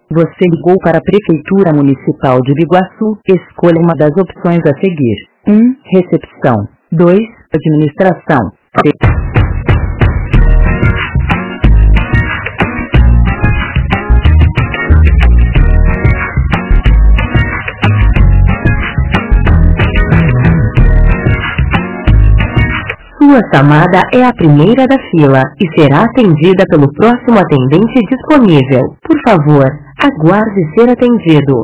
Você ligou para a Prefeitura Municipal de Biguaçu. Escolha uma das opções a seguir. 1. Recepção. 2. Administração. 3. Sua chamada é a primeira da fila e será atendida pelo próximo atendente disponível. Por favor, aguarde ser atendido.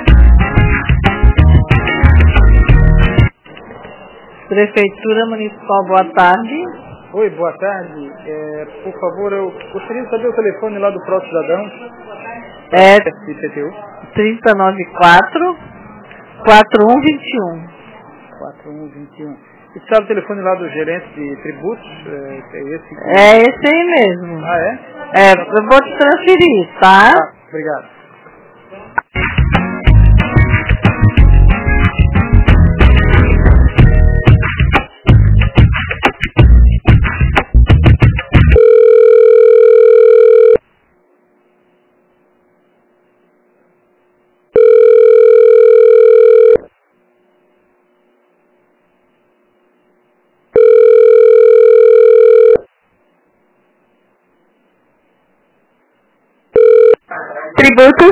Prefeitura Municipal, boa tarde. Oi, boa tarde. Por favor, eu gostaria de saber o telefone lá do Pro Cidadão. É IPTU. 3094 4121. 4121. E sabe o telefone lá do gerente de tributos? É esse aí mesmo. Ah, é? Eu vou te transferir, tá? Obrigado. Tributos.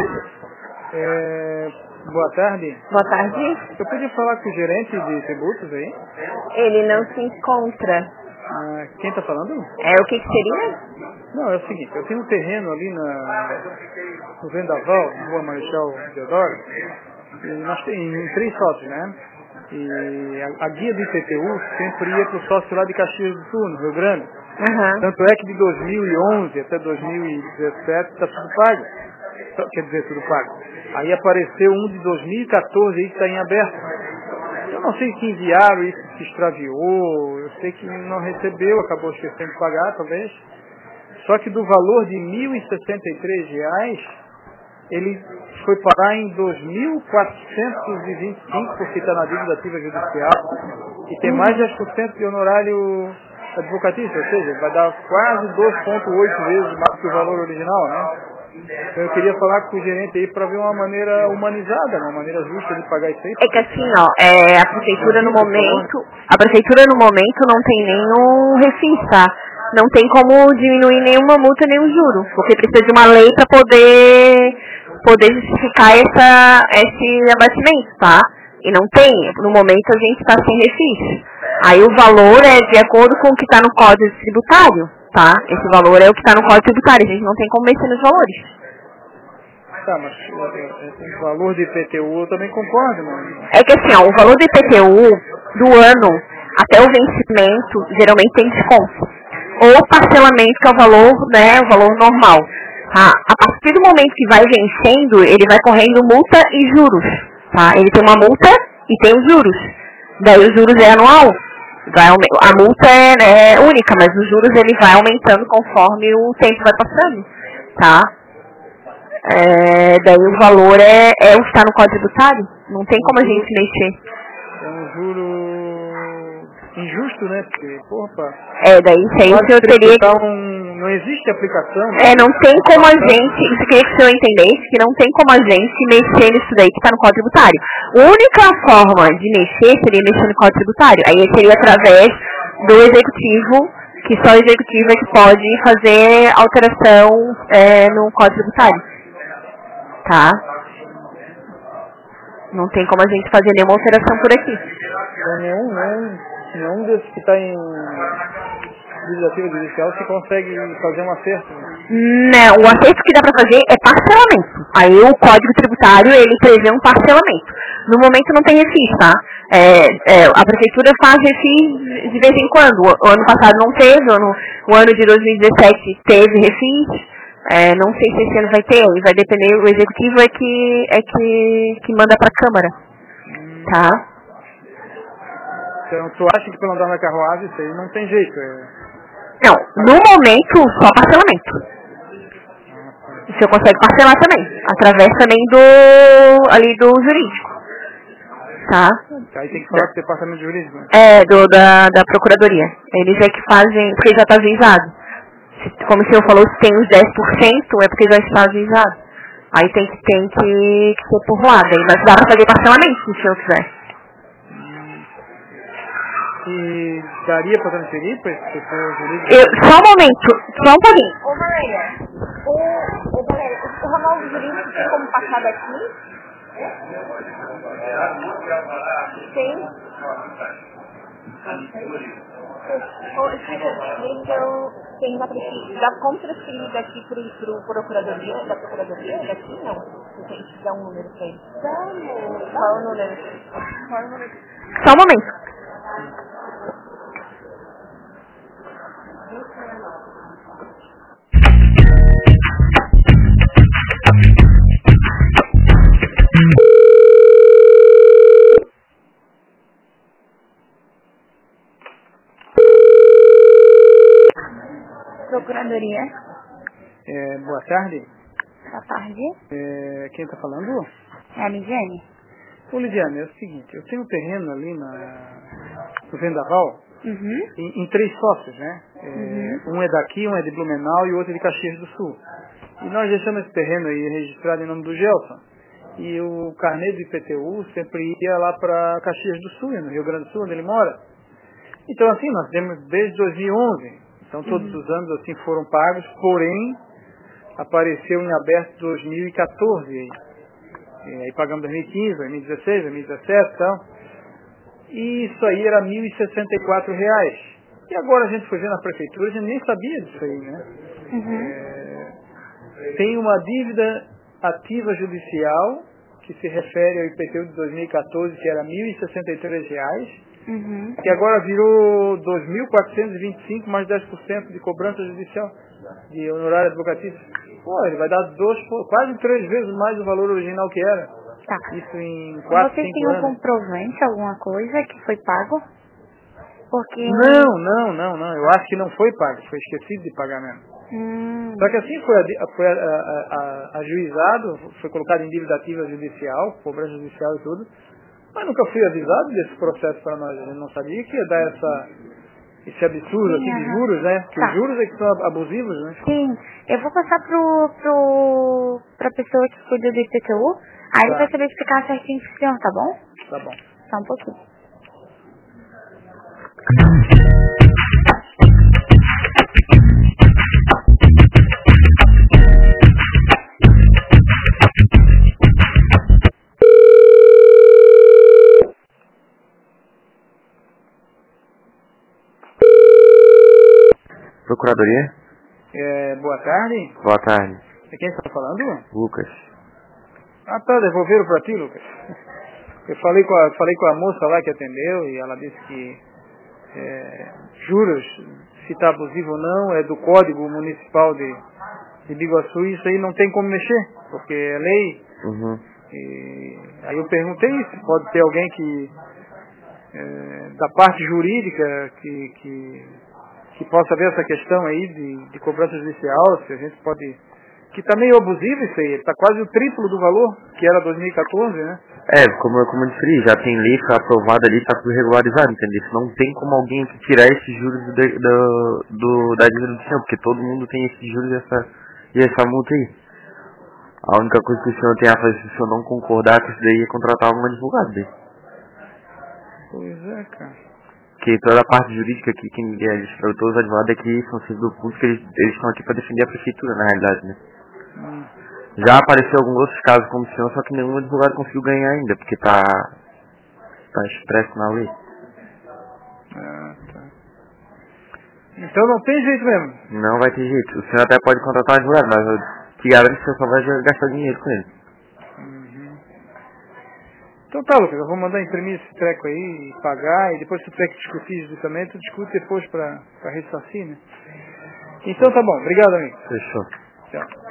Boa tarde. Boa tarde. Eu podia falar com o gerente de tributos aí? Ele não se encontra. Quem está falando? O que seria? Não, é o seguinte, eu tenho um terreno ali no Vendaval, na Rua Marechal Deodoro, e nós temos 3 sócios, né? E a guia do IPTU sempre ia para o sócio lá de Caxias do Sul, no Rio Grande. Uhum. Tanto é que de 2011 até 2017 está tudo pago. Quer dizer, tudo pago. Aí apareceu um de 2014 aí que está em aberto. Eu não sei se enviaram isso, se extraviou, eu sei que não recebeu, acabou esquecendo de pagar, talvez. Só que do valor de R$ 1.063, ele foi parar em 2.425, porque está na dívida ativa judicial. E tem mais de 10% de honorário advocatício, ou seja, vai dar quase 2,8 vezes mais que o valor original, né? Então eu queria falar com o gerente aí para ver uma maneira humanizada, uma maneira justa de pagar isso aí. É que assim, a prefeitura no momento não tem nenhum refis, tá? Não tem como diminuir nenhuma multa, nenhum juro, porque precisa de uma lei para poder justificar esse abatimento, tá? E não tem, no momento a gente está sem refis. Aí o valor é de acordo com o que está no Código Tributário, tá? Esse valor é o que está no Código Tributário, a gente não tem como mexer nos valores. Tá, mas o valor de IPTU eu também concordo, né? É que assim, o valor do IPTU do ano até o vencimento geralmente tem desconto. Ou parcelamento, que é o valor, né, o valor normal. Tá? A partir do momento que vai vencendo, ele vai correndo multa e juros. Tá? Ele tem uma multa e tem os juros. Daí os juros é anual. A multa é única, mas os juros ele vai aumentando conforme o tempo vai passando. Tá? Daí o valor é o que está no Código Tributário. Não tem como a gente mexer. É um juro injusto, né? Porque, daí isso aí o senhor teria que... Não existe aplicação. Né? Não tem como a gente... Isso eu queria que o senhor entendesse, que não tem como a gente mexer nisso daí que está no Código Tributário. A única forma de mexer seria mexer no Código Tributário. Aí seria através do Executivo, que só o Executivo é que pode fazer alteração no Código Tributário. Tá? Não tem como a gente fazer nenhuma alteração por aqui. Nenhum desses que está em legislativa judicial se consegue fazer um acerto. Não, o acerto que dá para fazer é parcelamento. Aí o Código Tributário, ele prevê um parcelamento. No momento não tem refis, tá? A Prefeitura faz refis de vez em quando. O ano passado não teve, o ano de 2017 teve refis. Não sei se esse ano vai ter, vai depender, o Executivo é que manda para a Câmara. Tá? Então, tu acha que pelo andar na carruagem isso aí não tem jeito? Não, no momento, só parcelamento. O senhor consegue parcelar também, através também do jurídico. Tá? Aí tem que falar com o departamento jurídico, né? Da Procuradoria. Eles é que fazem, porque já está avisado. Como o senhor falou, se tem os 10%, é porque já está avisado. Aí tem que ser por lá, daí, mas dá pra fazer parcelamento se o senhor quiser. E daria para transferir para esse setor jurídico? Só um momento, só um pouquinho. Ô Valéria, o ramal jurídico tem como passar daqui? Tem. Dá como transferir daqui pro procuradoria, da procuradoria? Daqui não. Se a gente dá um número pra ele. Qual o número? Só um momento. Procuradoria. Boa tarde. Boa tarde. Quem está falando? É a Lidiane. Ô Lidiane, é o seguinte, eu tenho um terreno ali no Vendaval, em 3 sócios, né? Um é daqui, um é de Blumenau e o outro é de Caxias do Sul. E nós deixamos esse terreno aí registrado em nome do Gelson. E o carnê do IPTU sempre ia lá para Caxias do Sul, no Rio Grande do Sul, onde ele mora. Então assim, nós temos desde 2011. Então todos os anos assim foram pagos, porém apareceu em aberto 2014 aí. E aí pagamos 2015, 2016, 2017 e tal. E isso aí era R$ 1.064. E agora a gente foi ver na prefeitura, a gente nem sabia disso aí, né? Tem uma dívida ativa judicial que se refere ao IPTU de 2014, que era R$ 1.063. Que agora virou 2.425 mais 10% de cobrança judicial de honorário advogativo. Pô, ele vai dar quase 3 vezes mais o valor original que era. Tá. Isso em 4, 5 anos. Vocês têm um comprovante, alguma coisa que foi pago? Porque... Não. Eu acho que não foi pago. Foi esquecido de pagar mesmo. Só que assim foi ajuizado, foi colocado em dívida ativa judicial, cobrança judicial e tudo. Mas nunca fui avisado desse processo para nós. A gente não sabia que ia dar esse absurdo assim, de juros, né? Porque os juros é que são abusivos, né? Sim, eu vou passar pra pessoa que cuida do IPTU, aí ele vai saber explicar certinho pro senhor, tá bom? Tá bom. Só um pouquinho. Procuradoria? Boa tarde. Boa tarde. É quem está falando? Lucas. Ah, tá, devolveram para ti, Lucas. Eu falei com a moça lá que atendeu e ela disse que juros, se está abusivo ou não, é do Código Municipal de Biguaçu, e isso aí não tem como mexer, porque é lei. E aí eu perguntei se pode ter alguém que da parte jurídica que possa ver essa questão aí de cobrança judicial, se a gente pode... Que está meio abusivo isso aí, está quase o triplo do valor, que era 2014, né? Como eu disse, já tem lei, foi aprovada ali, está tudo regularizado, entendeu? Não tem como alguém tirar esses juros da dívida do senhor, porque todo mundo tem esses juros e essa multa aí. A única coisa que o senhor tem a fazer, se o senhor não concordar com isso daí, é contratar um advogado daí. Pois é, cara. Porque toda a parte jurídica aqui, todos os advogados aqui são servidores públicos, eles estão aqui para defender a prefeitura, na realidade, né? Já apareceu alguns outros casos como o senhor, só que nenhum advogado conseguiu ganhar ainda, porque tá expresso na lei. Ah, tá. Então não tem jeito mesmo? Não vai ter jeito. O senhor até pode contratar um advogado, mas eu te garanto que o senhor só vai gastar dinheiro com ele. Então tá, Lucas, eu vou mandar imprimir esse treco aí e pagar, e depois se tu tiver que discutir justamente, tu discute depois pra ressarcir, né? Então tá bom, obrigado, amigo. Fechou. Tchau.